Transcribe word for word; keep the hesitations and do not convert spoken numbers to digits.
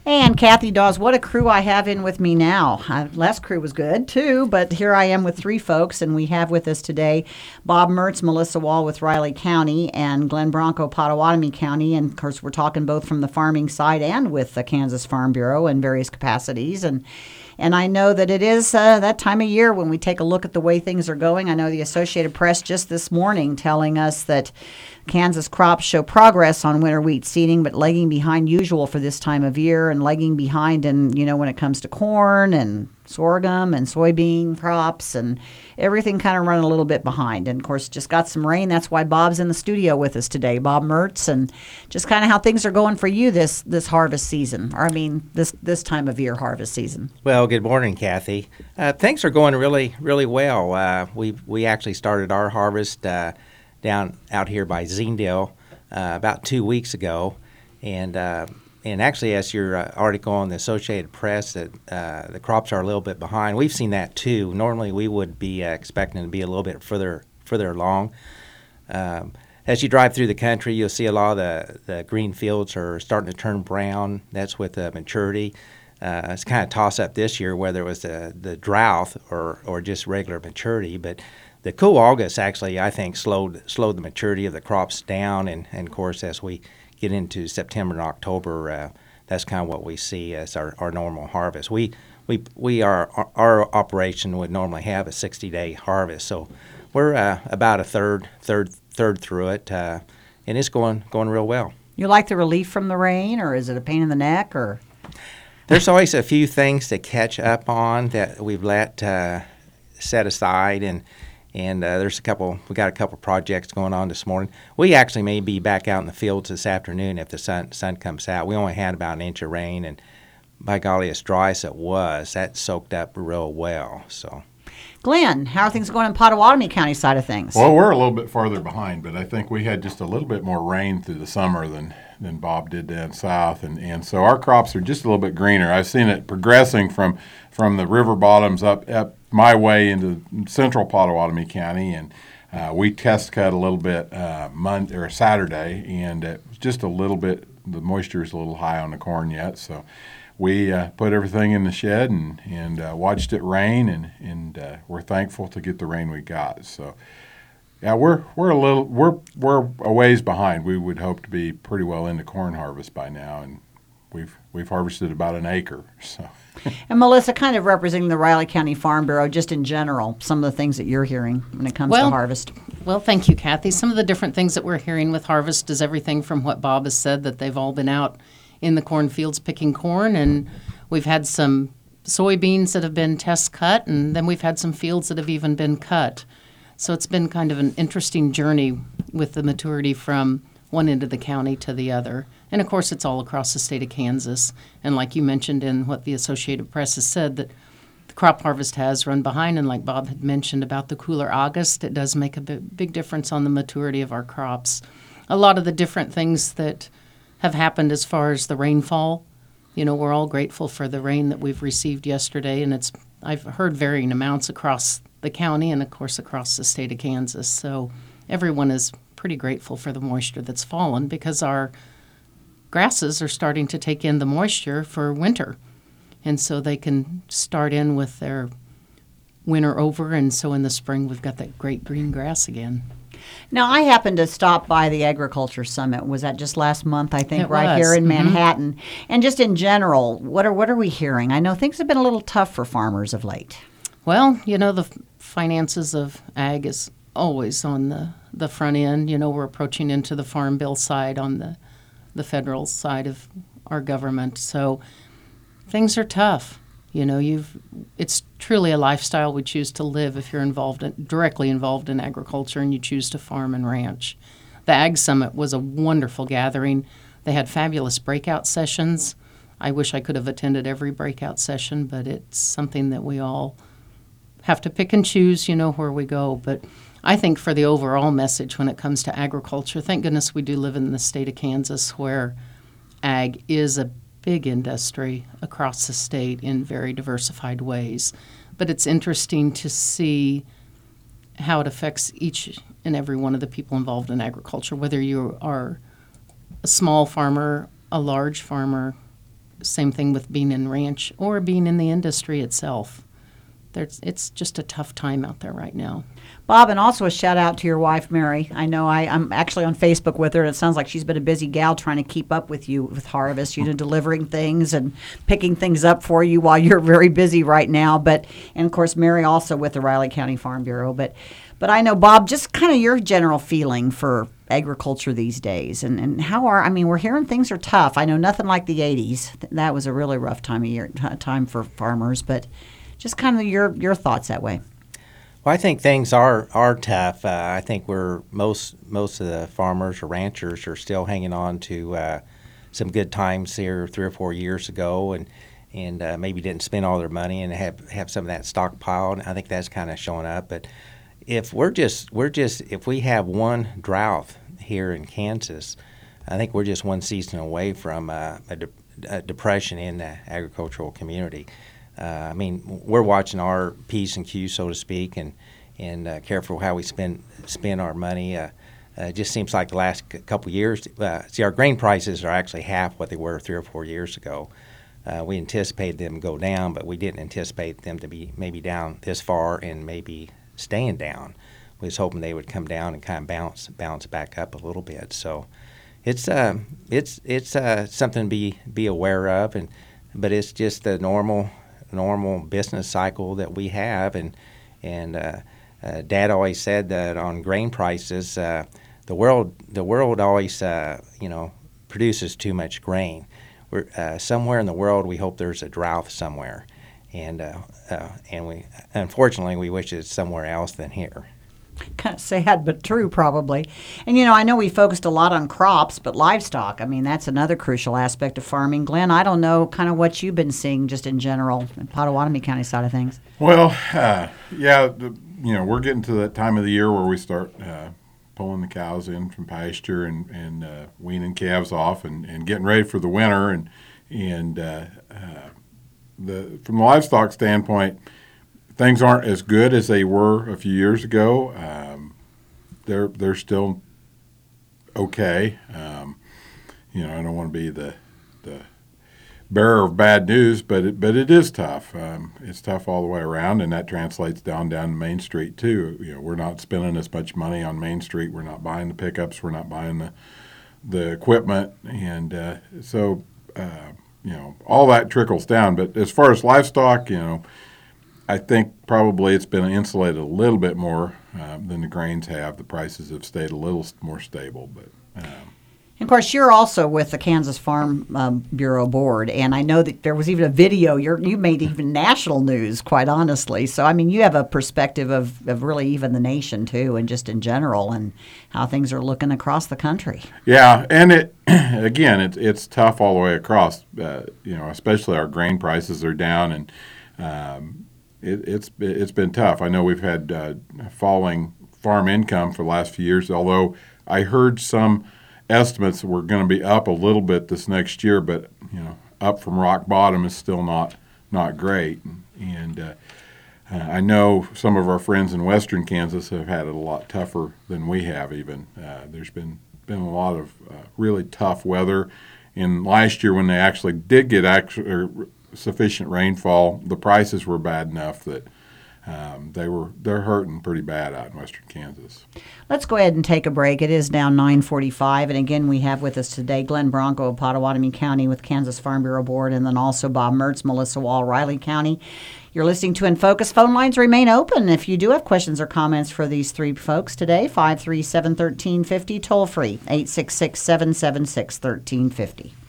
And Kathy Dawes, what a crew I have in with me now. Uh, last crew was good too, but here I am with three folks, and we have with us today Bob Mertz, Melissa Wall with Riley County, and Glenn Bronco, Pottawatomie County. And of course, we're talking both from the farming side and with the Kansas Farm Bureau in various capacities. And And I know that it is uh, that time of year when we take a look at the way things are going. I know the Associated Press just this morning telling us that Kansas crops show progress on winter wheat seeding, but lagging behind usual for this time of year, and lagging behind in, you know, when it comes to corn and sorghum and soybean crops, and everything kind of running a little bit behind. And of course, just got some rain. That's why Bob's in the studio with us today, Bob Mertz, and just kind of how things are going for you this this harvest season, or I mean this this time of year harvest season. Well, good morning, Kathy. Uh, things are going really, really well. Uh, we we actually started our harvest uh, down out here by Zinedale uh, about two weeks ago, and uh, and actually, as your uh, article on the Associated Press, that uh, the crops are a little bit behind. We've seen that too. Normally, we would be uh, expecting to be a little bit further further along. Um, as you drive through the country, you'll see a lot of the, the green fields are starting to turn brown. That's with the maturity. Uh, it's kind of toss up this year whether it was the, the drought or, or just regular maturity. But the cool August actually, I think, slowed slowed the maturity of the crops down. And, and of course, as we get into September and October, uh, that's kind of what we see as our, our normal harvest. We we we are our, our operation would normally have a sixty day harvest, so we're uh, about a third third third through it, uh, and it's going going real well. You like the relief from the rain, or is it a pain in the neck, or? There's always a few things to catch up on that we've let uh, set aside, and and uh, there's a couple. We got a couple projects going on this morning. We actually may be back out in the fields this afternoon if the sun sun comes out. We only had about an inch of rain, and by golly, as dry as it was, that soaked up real well. So, Glenn, how are things going in Pottawatomie County side of things? Well, we're a little bit farther behind, but I think we had just a little bit more rain through the summer than, than Bob did down south, and, and so our crops are just a little bit greener. I've seen it progressing from from the river bottoms up up my way into central Pottawatomie County, and uh, we test cut a little bit uh, Monday or Saturday, and it was just a little bit. The moisture is a little high on the corn yet, so we uh, put everything in the shed and and uh, watched it rain, and and uh, we're thankful to get the rain we got. So, yeah, we're we're a little we're we're a ways behind. We would hope to be pretty well into corn harvest by now, and we've we've harvested about an acre. So, and Melissa, kind of representing the Riley County Farm Bureau, just in general, some of the things that you're hearing when it comes well, to harvest. Well, thank you, Kathy. Some of the different things that we're hearing with harvest is everything from what Bob has said, that they've all been out in the cornfields picking corn, and we've had some soybeans that have been test cut, and then we've had some fields that have even been cut. So it's been kind of an interesting journey with the maturity from one end of the county to the other. And of course, it's all across the state of Kansas. And like you mentioned in what the Associated Press has said, that the crop harvest has run behind, and like Bob had mentioned about the cooler August, it does make a big difference on the maturity of our crops. A lot of the different things that have happened as far as the rainfall. You know, we're all grateful for the rain that we've received yesterday, and it's I've heard varying amounts across the county and, of course, across the state of Kansas. So everyone is pretty grateful for the moisture that's fallen, because our grasses are starting to take in the moisture for winter, and so they can start in with their winter over, and so in the spring we've got that great green grass again. Now, I happened to stop by the Agriculture Summit. Was that just last month, I think, It right was. here in Mhm. Manhattan? And just in general, what are what are we hearing? I know things have been a little tough for farmers of late. Well, you know, the f- finances of ag is always on the, the front end. You know, we're approaching into the Farm Bill side on the, the federal side of our government. So things are tough. You know, you've it's truly a lifestyle we choose to live if you're involved in, directly involved in agriculture and you choose to farm and ranch. The Ag Summit was a wonderful gathering. They had fabulous breakout sessions. I wish I could have attended every breakout session, but it's something that we all have to pick and choose, you know, where we go. But I think for the overall message when it comes to agriculture, thank goodness we do live in the state of Kansas, where ag is a big industry across the state in very diversified ways. But it's interesting to see how it affects each and every one of the people involved in agriculture, whether you are a small farmer, a large farmer, same thing with being in ranch or being in the industry itself. There's, it's just a tough time out there right now. Bob, and also a shout out to your wife, Mary. I know I, I'm actually on Facebook with her, and it sounds like she's been a busy gal trying to keep up with you with harvest, you know, delivering things and picking things up for you while you're very busy right now. But, and of course, Mary also with the Riley County Farm Bureau. But, but I know, Bob, just kind of your general feeling for agriculture these days, and, and how are, I mean, we're hearing things are tough. I know nothing like the eighties. That was a really rough time of year, t- time for farmers, but just kind of your, your thoughts that way. Well, I think things are are tough. Uh, I think we're most most of the farmers or ranchers are still hanging on to uh, some good times here three or four years ago, and and uh, maybe didn't spend all their money and have, have some of that stockpile. And I think that's kind of showing up. But if we're just we're just if we have one drought here in Kansas, I think we're just one season away from uh, a, de- a depression in the agricultural community. Uh, I mean, we're watching our P's and Q's, so to speak, and and uh, careful how we spend spend our money. Uh, uh, it just seems like the last c- couple of years. Uh, see, our grain prices are actually half what they were three or four years ago. Uh, we anticipated them to go down, but we didn't anticipate them to be maybe down this far and maybe staying down. We was hoping they would come down and kind of bounce bounce back up a little bit. So it's uh, it's it's uh, something to be be aware of, and but it's just the normal. normal business cycle that we have, and and uh, uh, Dad always said that on grain prices, uh, the world the world always uh, you know produces too much grain. We're uh, somewhere in the world we hope there's a drought somewhere, and uh, uh, and we unfortunately we wish it's somewhere else than here. Kind of sad, but true, probably. And, you know, I know we focused a lot on crops, but livestock, I mean, that's another crucial aspect of farming. Glenn, I don't know kind of what you've been seeing just in general in Pottawatomie County side of things. Well, uh, yeah, the, you know, we're getting to that time of the year where we start uh, pulling the cows in from pasture and, and uh, weaning calves off and, and getting ready for the winter. And, and uh, uh, the from the livestock standpoint, things aren't as good as they were a few years ago. Um, they're they're still okay. Um, you know, I don't want to be the the bearer of bad news, but it, but it is tough. Um, it's tough all the way around, and that translates down down to Main Street too. You know, we're not spending as much money on Main Street. We're not buying the pickups. We're not buying the the equipment, and uh, so uh, you know all that trickles down. But as far as livestock, you know. I think probably it's been insulated a little bit more uh, than the grains have. The prices have stayed a little more stable, but um, And of course, you're also with the Kansas Farm um, Bureau Board, and I know that there was even a video. You're, you made even national news, quite honestly. So, I mean, you have a perspective of, of really even the nation, too, and just in general, and how things are looking across the country. yeah, and it again, it's it's tough all the way across. Uh, you know, especially our grain prices are down, and um, it, it's it's been tough. I know we've had uh, falling farm income for the last few years, although I heard some estimates were going to be up a little bit this next year, but you know, up from rock bottom is still not not great. And uh, uh, I know some of our friends in western Kansas have had it a lot tougher than we have. Even uh, there's been been a lot of uh, really tough weather. And last year, when they actually did get actual, or sufficient rainfall, the prices were bad enough that Um, they were they're hurting pretty bad out in western Kansas. Let's go ahead and take a break. It is now nine forty-five, and again, we have with us today Glenn Bronco of Pottawatomie County with Kansas Farm Bureau Board, and then also Bob Mertz, Melissa Wall, Riley County. You're listening to In Focus. Phone lines remain open. If you do have questions or comments for these three folks today, five three seven, one three five zero, toll free, eight six six, seven seven six, one three five zero.